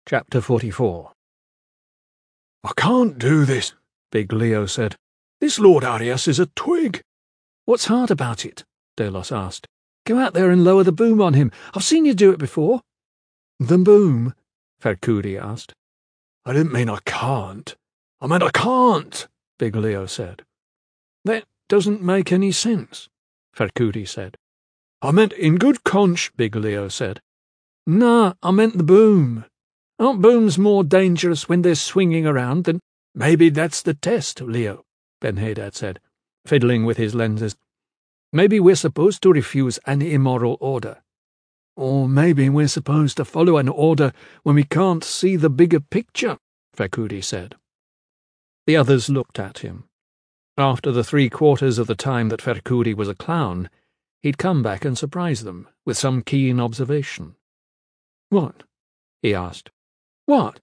Chapter 44. "I can't do this," Big Leo said. "This Lord Arias is a twig." "What's hard about it?" Delos asked. "Go out there and lower the boom on him. I've seen you do it before." "The boom?" Ferkudi asked. "I didn't mean I can't. I meant I can't," Big Leo said. "That doesn't make any sense," Ferkudi said. "I meant in good conch," Big Leo said. "Nah, I meant the boom. Aren't booms more dangerous when they're swinging around than—" "Maybe that's the test, Leo," Ben Hadad said, fiddling with his lenses. "Maybe we're supposed to refuse an immoral order. Or maybe we're supposed to follow an order when we can't see the bigger picture," Ferkudi said. The others looked at him. After the 3/4 of the time that Ferkudi was a clown, he'd come back and surprise them with some keen observation. "What?" he asked. "What?"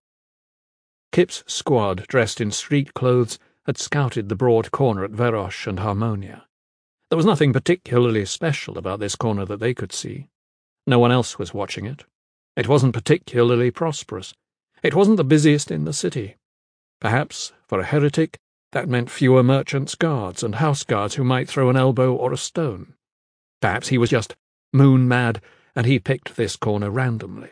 Kip's squad, dressed in street clothes, had scouted the broad corner at Verosh and Harmonia. There was nothing particularly special about this corner that they could see. No one else was watching it. It wasn't particularly prosperous. It wasn't the busiest in the city. Perhaps, for a heretic, that meant fewer merchants' guards and house guards who might throw an elbow or a stone. Perhaps he was just moon-mad, and he picked this corner randomly.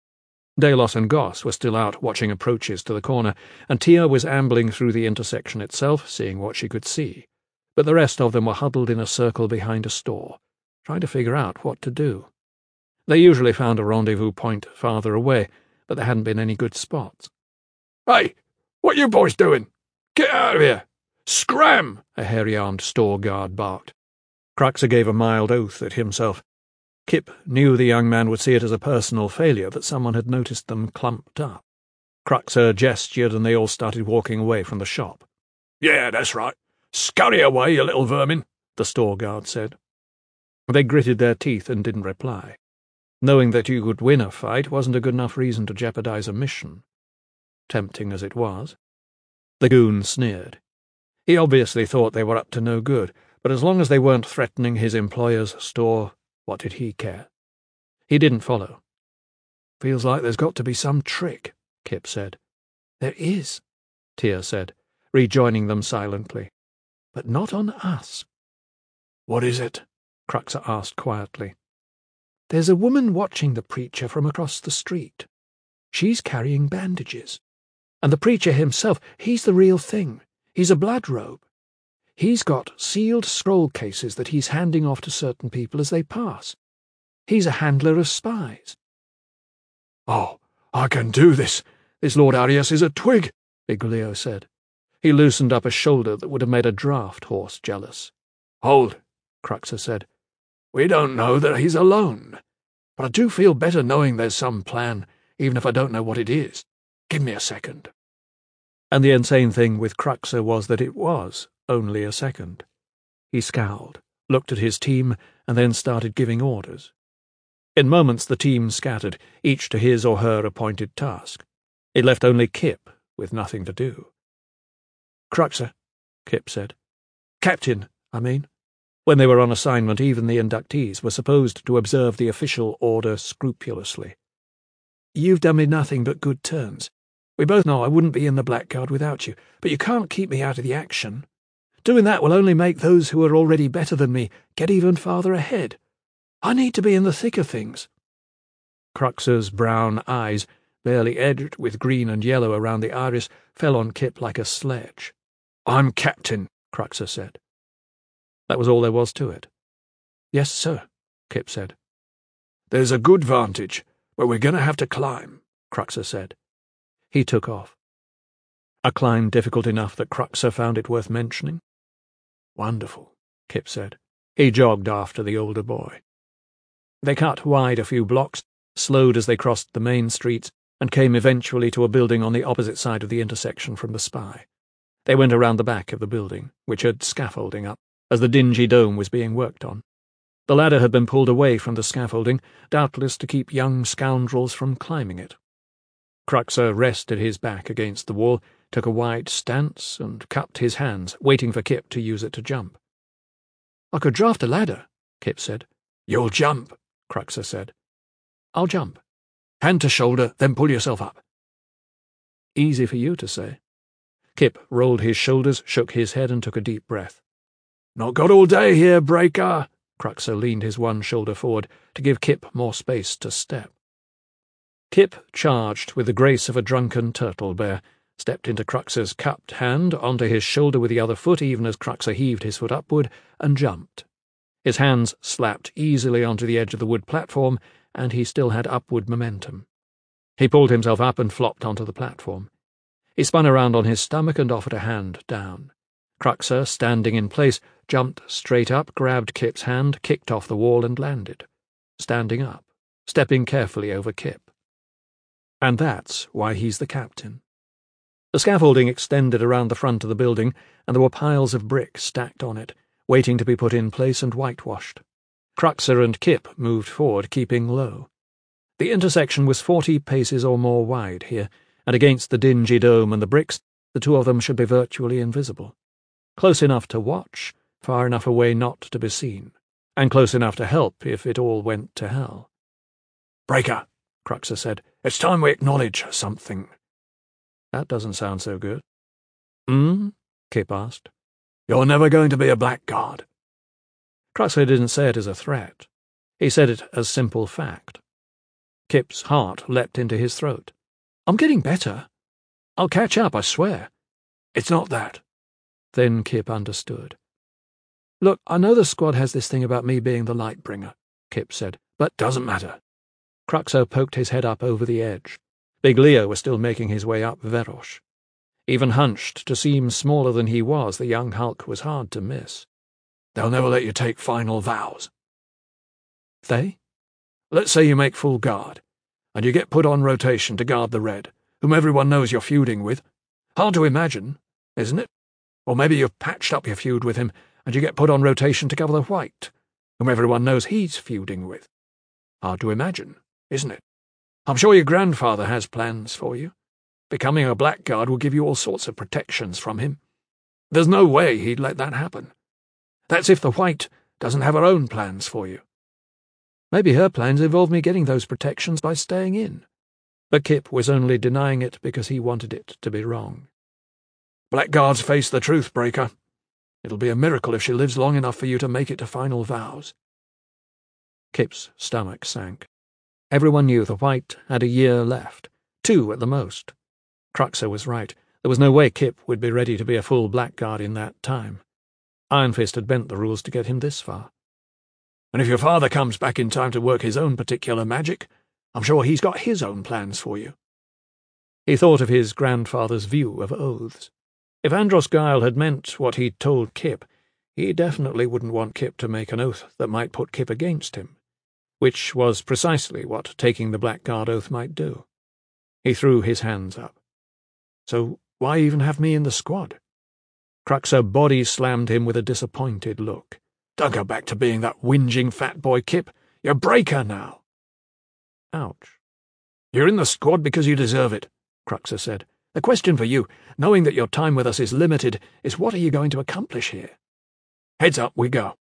Delos and Goss were still out watching approaches to the corner, and Tia was ambling through the intersection itself, seeing what she could see. But the rest of them were huddled in a circle behind a store, trying to figure out what to do. They usually found a rendezvous point farther away, but there hadn't been any good spots. "Hey, what you boys doing? Get out of here! Scram!" a hairy-armed store guard barked. Cruxer gave a mild oath at himself. Kip knew the young man would see it as a personal failure that someone had noticed them clumped up. Cruxer gestured and they all started walking away from the shop. "Yeah, that's right. Scurry away, you little vermin," the store guard said. They gritted their teeth and didn't reply. Knowing that you could win a fight wasn't a good enough reason to jeopardize a mission, tempting as it was. The goon sneered. He obviously thought they were up to no good, but as long as they weren't threatening his employer's store, what did he care? He didn't follow. "Feels like there's got to be some trick," Kip said. "There is," Tia said, rejoining them silently. "But not on us." "What is it?" Cruxer asked quietly. "There's a woman watching the preacher from across the street. She's carrying bandages. And the preacher himself, he's the real thing. He's a blood robe. He's got sealed scroll cases that he's handing off to certain people as they pass. He's a handler of spies." "Oh, I can do this. This Lord Arias is a twig," Big Leo said. He loosened up a shoulder that would have made a draft horse jealous. "Hold," Cruxer said. "We don't know that he's alone. But I do feel better knowing there's some plan, even if I don't know what it is. Give me a second." And the insane thing with Cruxer was that it was only a second. He scowled, looked at his team, and then started giving orders. In moments the team scattered, each to his or her appointed task. It left only Kip with nothing to do. "Cruxer," Kip said. "Captain, I mean." When they were on assignment, even the inductees were supposed to observe the official order scrupulously. "You've done me nothing but good turns. We both know I wouldn't be in the Blackguard without you, but you can't keep me out of the action. Doing that will only make those who are already better than me get even farther ahead. I need to be in the thick of things." Cruxer's brown eyes, barely edged with green and yellow around the iris, fell on Kip like a sledge. "I'm captain," Cruxer said. That was all there was to it. "Yes, sir," Kip said. "There's a good vantage, but we're going to have to climb," Cruxer said. He took off. A climb difficult enough that Cruxer found it worth mentioning. "Wonderful," Kip said. He jogged after the older boy. They cut wide a few blocks, slowed as they crossed the main streets, and came eventually to a building on the opposite side of the intersection from the spy. They went around the back of the building, which had scaffolding up, as the dingy dome was being worked on. The ladder had been pulled away from the scaffolding, doubtless to keep young scoundrels from climbing it. Cruxer rested his back against the wall, took a wide stance, and cupped his hands, waiting for Kip to use it to jump. "I could draft a ladder," Kip said. "You'll jump," Cruxer said. "I'll jump." "Hand to shoulder, then pull yourself up. Easy for you to say. Kip rolled his shoulders, shook his head, and took a deep breath. Not got all day here, Breaker. Cruxer leaned his one shoulder forward to give Kip more space to step. Kip charged with the grace of a drunken turtle bear, stepped into Cruxer's cupped hand, onto his shoulder with the other foot even as Cruxer heaved his foot upward, and jumped. His hands slapped easily onto the edge of the wood platform, and he still had upward momentum. He pulled himself up and flopped onto the platform. He spun around on his stomach and offered a hand down. Cruxer, standing in place, jumped straight up, grabbed Kip's hand, kicked off the wall and landed, standing up, stepping carefully over Kip. And that's why he's the captain. The scaffolding extended around the front of the building, and there were piles of brick stacked on it, waiting to be put in place and whitewashed. Cruxer and Kip moved forward, keeping low. The intersection was 40 paces or more wide here, and against the dingy dome and the bricks, the two of them should be virtually invisible. Close enough to watch, far enough away not to be seen, and close enough to help if it all went to hell. Breaker, Cruxer said, it's time we acknowledge something. That doesn't sound so good. Kip asked. You're never going to be a blackguard. Cruxer didn't say it as a threat. He said it as simple fact. Kip's heart leapt into his throat. I'm getting better. I'll catch up, I swear. It's not that. Then Kip understood. Look, I know the squad has this thing about me being the light bringer, Kip said, but doesn't matter. Cruxer poked his head up over the edge. Big Leo was still making his way up Verosh. Even hunched to seem smaller than he was, the young hulk was hard to miss. They'll never let you take final vows. They? Let's say you make full guard, and you get put on rotation to guard the Red, whom everyone knows you're feuding with. Hard to imagine, isn't it? Or maybe you've patched up your feud with him, and you get put on rotation to cover the White, whom everyone knows he's feuding with. Hard to imagine, isn't it? I'm sure your grandfather has plans for you. Becoming a blackguard will give you all sorts of protections from him. There's no way he'd let that happen. That's if the White doesn't have her own plans for you. Maybe her plans involve me getting those protections by staying in. But Kip was only denying it because he wanted it to be wrong. Blackguards face the truth, Breaker. It'll be a miracle if she lives long enough for you to make it to final vows. Kip's stomach sank. Everyone knew the White had a year left, 2 at the most. Cruxer was right. There was no way Kip would be ready to be a full blackguard in that time. Iron Fist had bent the rules to get him this far. And if your father comes back in time to work his own particular magic, I'm sure he's got his own plans for you. He thought of his grandfather's view of oaths. If Andros Guile had meant what he'd told Kip, he definitely wouldn't want Kip to make an oath that might put Kip against him, which was precisely what taking the Blackguard oath might do. He threw his hands up. So why even have me in the squad? Cruxer body slammed him with a disappointed look. Don't go back to being that whinging fat boy, Kip. You're Breaker now. Ouch. You're in the squad because you deserve it, Cruxer said. The question for you, knowing that your time with us is limited, is what are you going to accomplish here? Heads up, we go.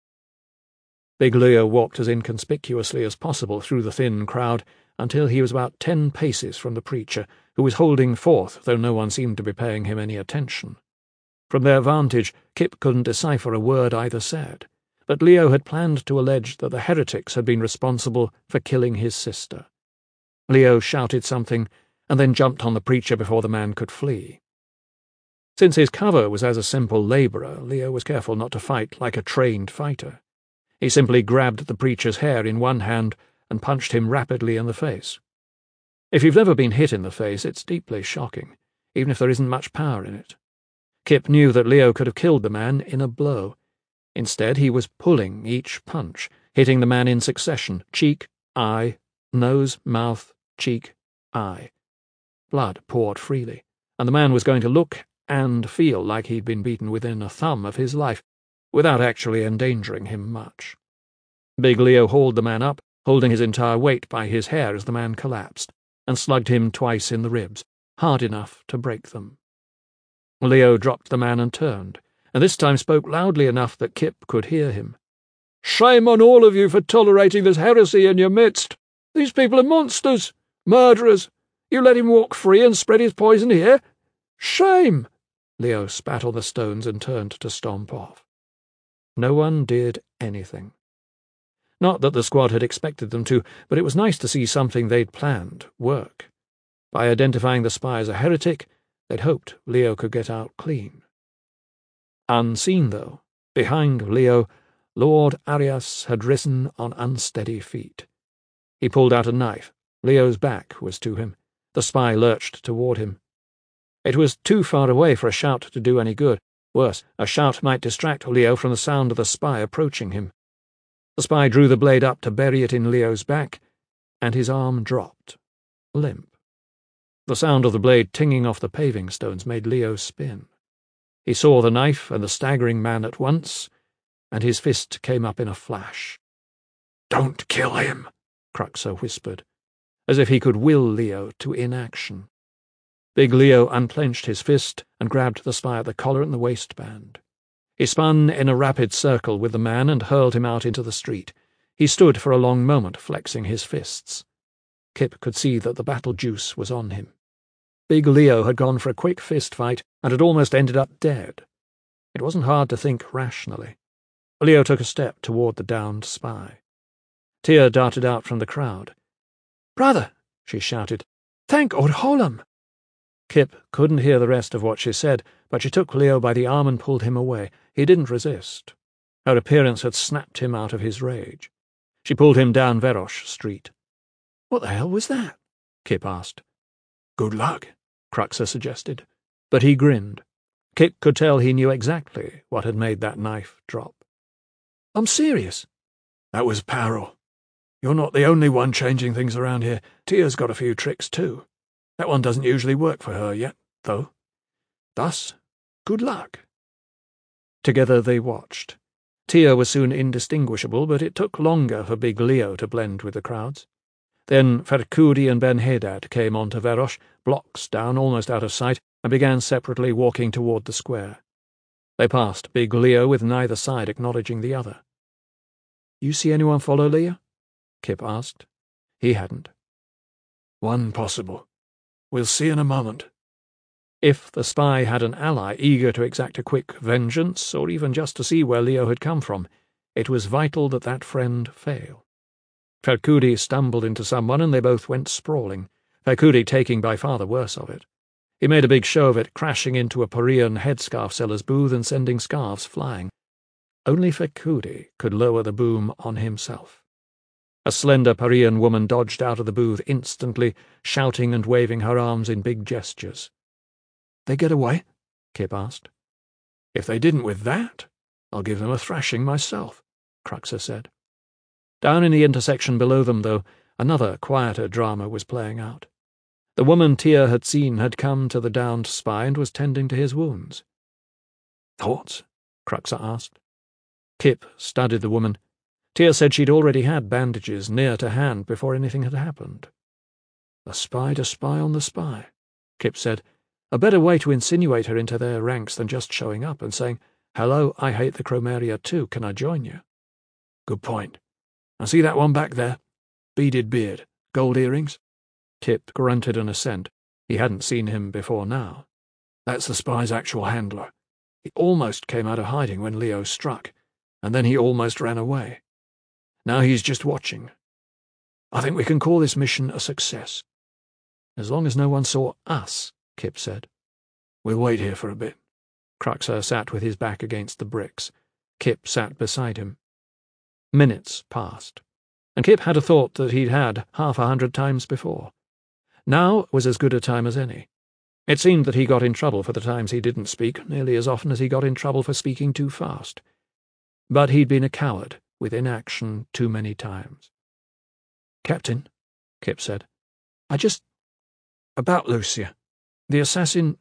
Big Leo walked as inconspicuously as possible through the thin crowd until he was about 10 paces from the preacher, who was holding forth, though no one seemed to be paying him any attention. From their vantage, Kip couldn't decipher a word either said, but Leo had planned to allege that the heretics had been responsible for killing his sister. Leo shouted something, and then jumped on the preacher before the man could flee. Since his cover was as a simple labourer, Leo was careful not to fight like a trained fighter. He simply grabbed the preacher's hair in one hand and punched him rapidly in the face. If you've never been hit in the face, it's deeply shocking, even if there isn't much power in it. Kip knew that Leo could have killed the man in a blow. Instead, he was pulling each punch, hitting the man in succession, cheek, eye, nose, mouth, cheek, eye. Blood poured freely, and the man was going to look and feel like he'd been beaten within a thumb of his life, without actually endangering him much. Big Leo hauled the man up, holding his entire weight by his hair as the man collapsed, and slugged him twice in the ribs, hard enough to break them. Leo dropped the man and turned, and this time spoke loudly enough that Kip could hear him. "Shame on all of you for tolerating this heresy in your midst. These people are monsters, murderers. You let him walk free and spread his poison here? Shame!" Leo spat on the stones and turned to stomp off. No one did anything. Not that the squad had expected them to, but it was nice to see something they'd planned work. By identifying the spy as a heretic, they'd hoped Leo could get out clean. Unseen, though, behind Leo, Lord Arias had risen on unsteady feet. He pulled out a knife. Leo's back was to him. The spy lurched toward him. It was too far away for a shout to do any good. Worse, a shout might distract Leo from the sound of the spy approaching him. The spy drew the blade up to bury it in Leo's back, and his arm dropped, limp. The sound of the blade tinging off the paving stones made Leo spin. He saw the knife and the staggering man at once, and his fist came up in a flash. "Don't kill him," Cruxer whispered, as if he could will Leo to inaction. Big Leo unclenched his fist and grabbed the spy at the collar and the waistband. He spun in a rapid circle with the man and hurled him out into the street. He stood for a long moment, flexing his fists. Kip could see that the battle juice was on him. Big Leo had gone for a quick fist fight and had almost ended up dead. It wasn't hard to think rationally. Leo took a step toward the downed spy. Tia darted out from the crowd. "Brother," she shouted, "thank Ordholam." Kip couldn't hear the rest of what she said, but she took Leo by the arm and pulled him away. He didn't resist. Her appearance had snapped him out of his rage. She pulled him down Verosh Street. "What the hell was that?" Kip asked. "Good luck," Cruxer suggested, but he grinned. Kip could tell he knew exactly what had made that knife drop. "I'm serious." "That was Parrell. You're not the only one changing things around here. Tia's got a few tricks, too. That one doesn't usually work for her yet, though. Thus, good luck." Together they watched. Tia was soon indistinguishable, but it took longer for Big Leo to blend with the crowds. Then Ferkudi and Ben Hadad came on to Verosh, blocks down, almost out of sight, and began separately walking toward the square. They passed Big Leo with neither side acknowledging the other. "You see anyone follow Leo?" Kip asked. He hadn't. "One possible. We'll see in a moment." If the spy had an ally eager to exact a quick vengeance, or even just to see where Leo had come from, it was vital that that friend fail. Ferkudi stumbled into someone and they both went sprawling, Ferkudi taking by far the worse of it. He made a big show of it, crashing into a Parian headscarf seller's booth and sending scarves flying. Only Ferkudi could lower the boom on himself. A slender Parian woman dodged out of the booth instantly, shouting and waving her arms in big gestures. "They get away?" Kip asked. "If they didn't with that, I'll give them a thrashing myself," Cruxer said. Down in the intersection below them, though, another quieter drama was playing out. The woman Tia had seen had come to the downed spy and was tending to his wounds. "Thoughts?" Cruxer asked. Kip studied the woman. Tia said she'd already had bandages near to hand before anything had happened. "A spy to spy on the spy," Kip said. "A better way to insinuate her into their ranks than just showing up and saying, 'Hello, I hate the Chromaria too, can I join you?'" "Good point. And see that one back there? Beaded beard, gold earrings?" Kip grunted an assent. He hadn't seen him before now. "That's the spy's actual handler. He almost came out of hiding when Leo struck, and then he almost ran away. Now he's just watching. I think we can call this mission a success." "As long as no one saw us," Kip said. "We'll wait here for a bit." Cruxer sat with his back against the bricks. Kip sat beside him. Minutes passed, and Kip had a thought that he'd had 100 times before. Now was as good a time as any. It seemed that he got in trouble for the times he didn't speak, nearly as often as he got in trouble for speaking too fast. But he'd been a coward with inaction too many times. "Captain," Kip said, about Lucia. The assassin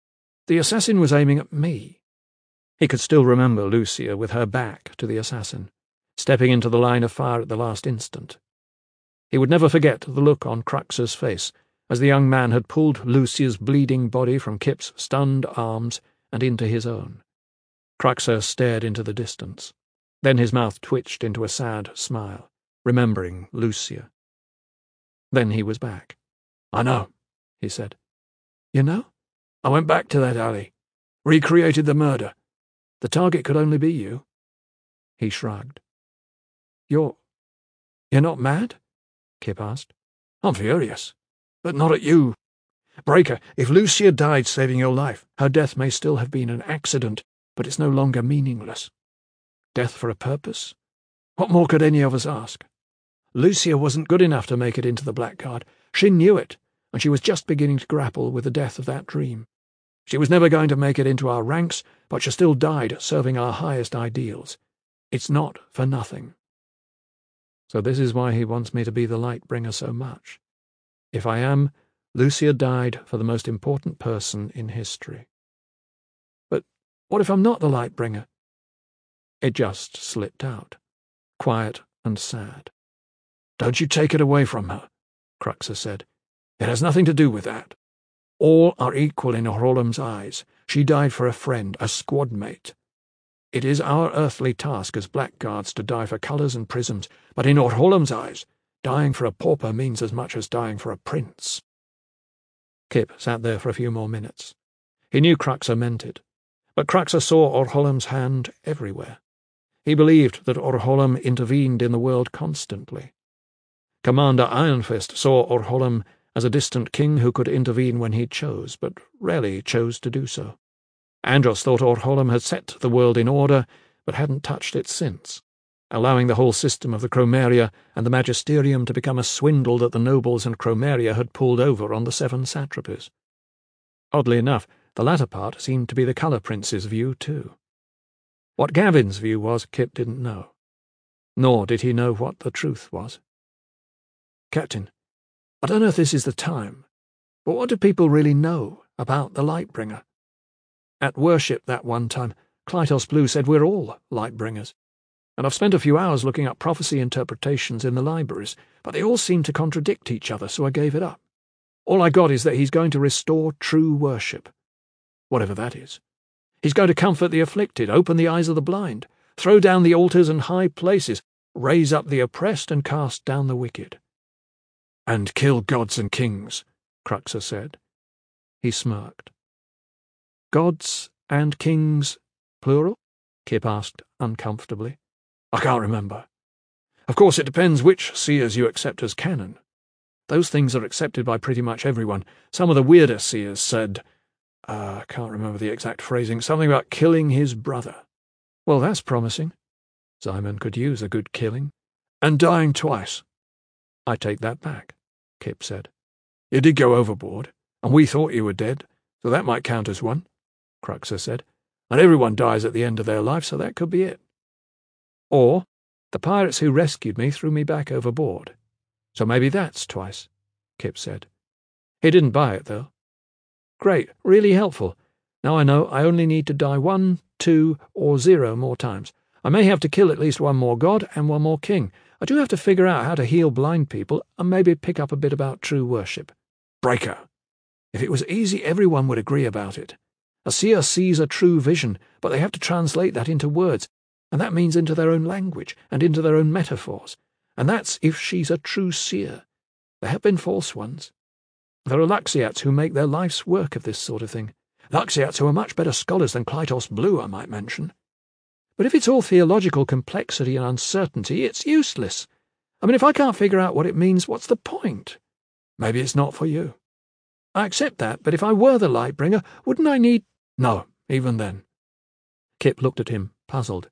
was aiming at me." He could still remember Lucia with her back to the assassin, stepping into the line of fire at the last instant. He would never forget the look on Cruxer's face as the young man had pulled Lucia's bleeding body from Kip's stunned arms and into his own. Cruxer stared into the distance. Then his mouth twitched into a sad smile, remembering Lucia. Then he was back. "I know. he said. You know? I went back to that alley, recreated the murder. The target could only be you. He shrugged. You're not mad? Kip asked. I'm furious, but not at you. Breaker, if Lucia died saving your life, her death may still have been an accident, but it's no longer meaningless. Death for a purpose? What more could any of us ask? Lucia wasn't good enough to make it into the Blackguard. She knew it, and she was just beginning to grapple with the death of that dream. She was never going to make it into our ranks, but she still died serving our highest ideals. It's not for nothing. So this is why he wants me to be the Lightbringer so much. If I am, Lucia died for the most important person in history. But what if I'm not the Lightbringer? It just slipped out, quiet and sad. Don't you take it away from her, Cruxer said. It has nothing to do with that. All are equal in Orholam's eyes. She died for a friend, a squad mate. It is our earthly task as blackguards to die for colours and prisms, but in Orholam's eyes, dying for a pauper means as much as dying for a prince. Kip sat there for a few more minutes. He knew Cruxer meant it, but Cruxer saw Orholam's hand everywhere. He believed that Orholam intervened in the world constantly. Commander Ironfist saw Orholam as a distant king who could intervene when he chose, but rarely chose to do so. Andros thought Orholam had set the world in order, but hadn't touched it since, allowing the whole system of the Chromeria and the Magisterium to become a swindle that the nobles and Chromeria had pulled over on the 7 satrapies. Oddly enough, the latter part seemed to be the Colour Prince's view too. What Gavin's view was, Kip didn't know. Nor did he know what the truth was. Captain, I don't know if this is the time, but what do people really know about the Lightbringer? At worship that one time, Klytos Blue said we're all Lightbringers, and I've spent a few hours looking up prophecy interpretations in the libraries, but they all seem to contradict each other, so I gave it up. All I got is that he's going to restore true worship, whatever that is. He's going to comfort the afflicted, open the eyes of the blind, throw down the altars and high places, raise up the oppressed and cast down the wicked. And kill gods and kings, Cruxer said. He smirked. Gods and kings, plural? Kip asked uncomfortably. I can't remember. Of course, it depends which seers you accept as canon. Those things are accepted by pretty much everyone. Some of the weirder seers said, I can't remember the exact phrasing, something about killing his brother. Well, that's promising. Simon could use a good killing. And dying twice. I take that back, Kip said. You did go overboard, and we thought you were dead, so that might count as one, Cruxer said. And everyone dies at the end of their life, so that could be it. Or the pirates who rescued me threw me back overboard. So maybe that's twice, Kip said. He didn't buy it, though. Great, really helpful. Now I know I only need to die 1, 2, or 0 more times. I may have to kill at least one more god and one more king. I do have to figure out how to heal blind people and maybe pick up a bit about true worship. Breaker. If it was easy, everyone would agree about it. A seer sees a true vision, but they have to translate that into words, and that means into their own language and into their own metaphors. And that's if she's a true seer. There have been false ones. There are Luxiats who make their life's work of this sort of thing. Luxiats who are much better scholars than Klytos Blue, I might mention. But if it's all theological complexity and uncertainty, it's useless. I mean, if I can't figure out what it means, what's the point? Maybe it's not for you. I accept that, but if I were the Lightbringer, wouldn't I need— No, even then. Kip looked at him, puzzled.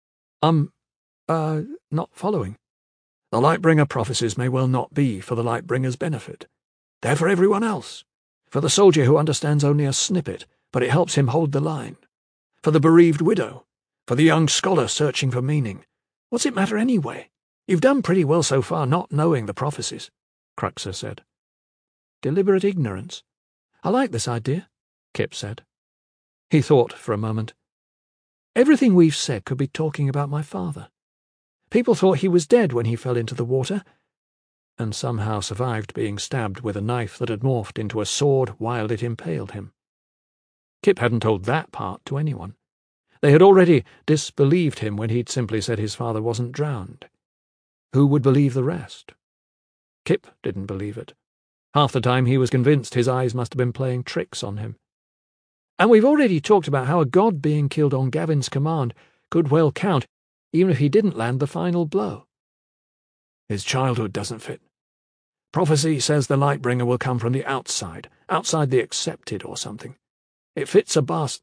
Not following. The Lightbringer prophecies may well not be for the Lightbringer's benefit. They're for everyone else. For the soldier who understands only a snippet, but it helps him hold the line. For the bereaved widow. For the young scholar searching for meaning. What's it matter anyway? You've done pretty well so far not knowing the prophecies, Cruxer said. Deliberate ignorance. I like this idea, Kip said. He thought for a moment. Everything we've said could be talking about my father. People thought he was dead when he fell into the water, and somehow survived being stabbed with a knife that had morphed into a sword while it impaled him. Kip hadn't told that part to anyone. They had already disbelieved him when he'd simply said his father wasn't drowned. Who would believe the rest? Kip didn't believe it. Half the time he was convinced his eyes must have been playing tricks on him. And we've already talked about how a god being killed on Gavin's command could well count, even if he didn't land the final blow. His childhood doesn't fit. Prophecy says the Lightbringer will come from the outside the accepted or something. It fits a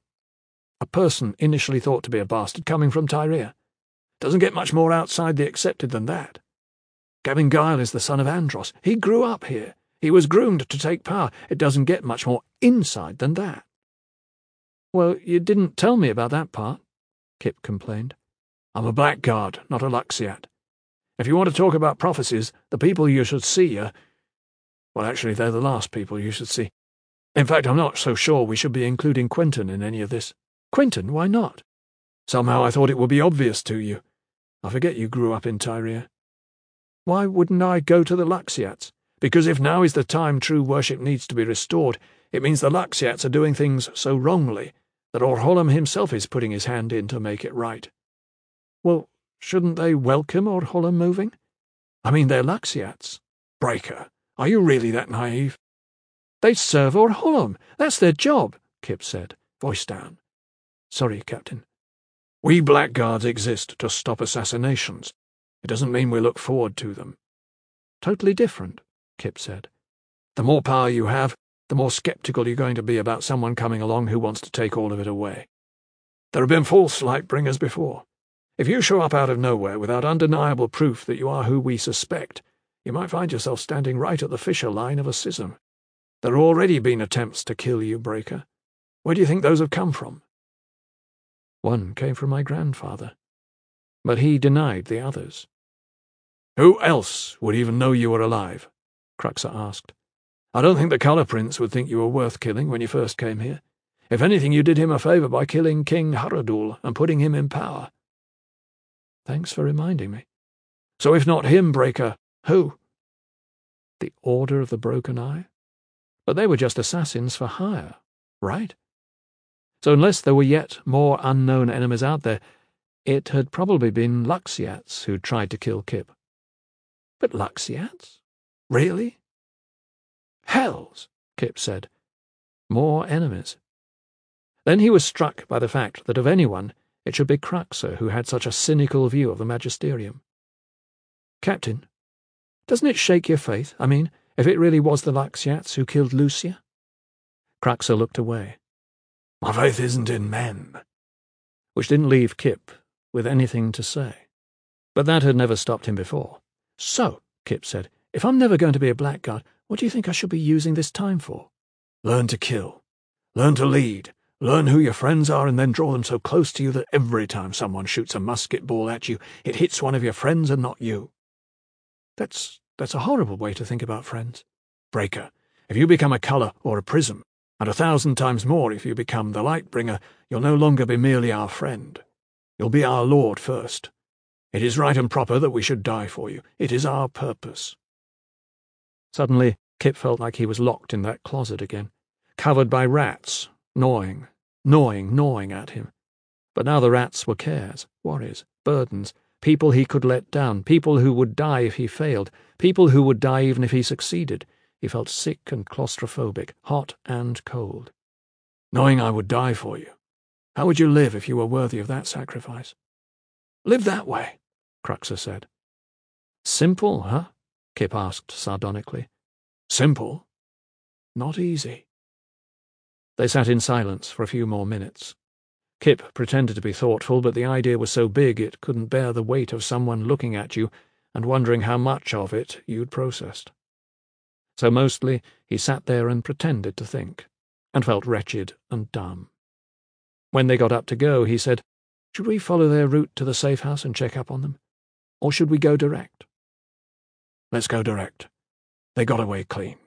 person initially thought to be a bastard coming from Tyrea. Doesn't get much more outside the accepted than that. Gavin Gyle is the son of Andros. He grew up here. He was groomed to take power. It doesn't get much more inside than that. Well, you didn't tell me about that part, Kip complained. I'm a blackguard, not a Luxiat. If you want to talk about prophecies, the people you should see are... Well, actually, they're the last people you should see. In fact, I'm not so sure we should be including Quentin in any of this. Quentin, why not? Somehow I thought it would be obvious to you. I forget you grew up in Tyrea. Why wouldn't I go to the Luxiats? Because if now is the time true worship needs to be restored, it means the Luxiats are doing things so wrongly that Orholam himself is putting his hand in to make it right. Well, shouldn't they welcome Orholam moving? I mean, they're Luxiats. Breaker, are you really that naive? They serve Orholam. That's their job, Kip said, voice down. Sorry, Captain. We blackguards exist to stop assassinations. It doesn't mean we look forward to them. Totally different, Kip said. The more power you have, the more skeptical you're going to be about someone coming along who wants to take all of it away. There have been false Lightbringers before. If you show up out of nowhere without undeniable proof that you are who we suspect, you might find yourself standing right at the fissure line of a schism. There have already been attempts to kill you, Breaker. Where do you think those have come from? One came from my grandfather, but he denied the others. Who else would even know you were alive? Cruxer asked. I don't think the Colour Prince would think you were worth killing when you first came here. If anything, you did him a favour by killing King Haradul and putting him in power. Thanks for reminding me. So if not him, Breaker, who? The Order of the Broken Eye? But they were just assassins for hire, right? So unless there were yet more unknown enemies out there, it had probably been Luxiats who tried to kill Kip. But Luxiats? Really? Hells, Kip said. More enemies. Then he was struck by the fact that of anyone, it should be Cruxer who had such a cynical view of the Magisterium. Captain, doesn't it shake your faith? I mean, if it really was the Luxiats who killed Lucia? Cruxer looked away. My faith isn't in men. Which didn't leave Kip with anything to say. But that had never stopped him before. So, Kip said, if I'm never going to be a blackguard, what do you think I should be using this time for? Learn to kill. Learn to lead. Learn who your friends are and then draw them so close to you that every time someone shoots a musket ball at you, it hits one of your friends and not you. That's a horrible way to think about friends. Breaker, if you become a colour or a prism, and 1,000 times more if you become the Lightbringer, you'll no longer be merely our friend. You'll be our lord first. It is right and proper that we should die for you. It is our purpose. Suddenly, Kip felt like he was locked in that closet again, covered by rats, gnawing at him. But now the rats were cares, worries, burdens, people he could let down, people who would die if he failed, people who would die even if he succeeded. He felt sick and claustrophobic, hot and cold. Knowing I would die for you, how would you live if you were worthy of that sacrifice? Live that way, Cruxer said. Simple, huh? Kip asked sardonically. Simple? Not easy. They sat in silence for a few more minutes. Kip pretended to be thoughtful, but the idea was so big it couldn't bear the weight of someone looking at you and wondering how much of it you'd processed. So mostly he sat there and pretended to think, and felt wretched and dumb. When they got up to go, he said, "Should we follow their route to the safe house and check up on them? Or should we go direct?" "Let's go direct. They got away clean."